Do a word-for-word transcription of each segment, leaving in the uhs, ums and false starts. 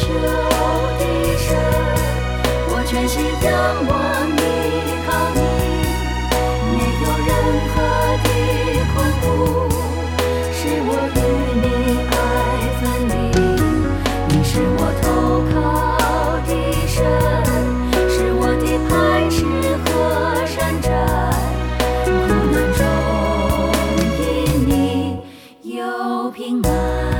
求的神，我全心仰望依靠你，没有任何的困苦使我与你爱分离。你是我投靠的神，是我的磐石和山寨，苦难中因你有平安。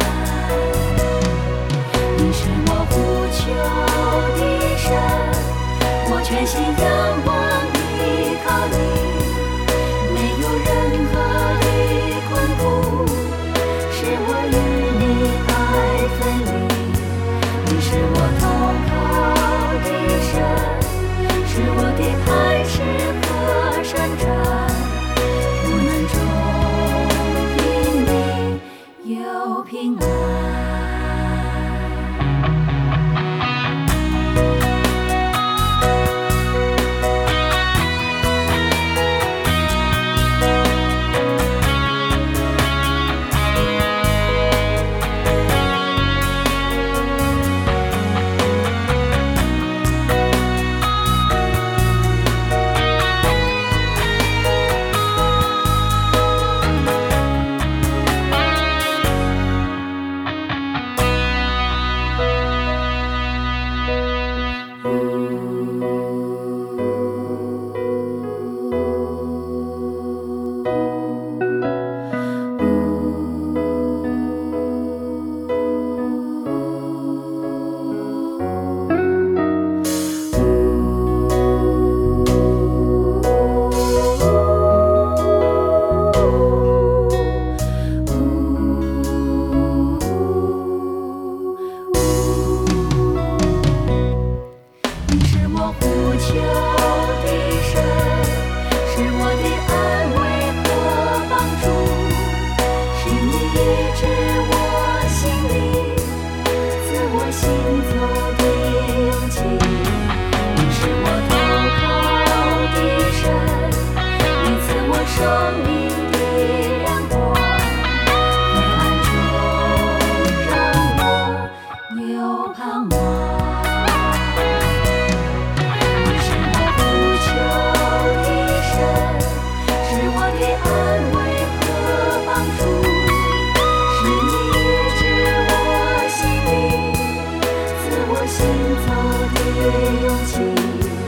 你是我呼求的神，我全心仰望依靠你，没有任何的困苦使我与你爱分离。你是我投靠的神，是我的磐石和山寨，苦难中因你有平安。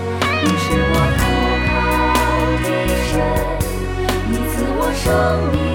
生命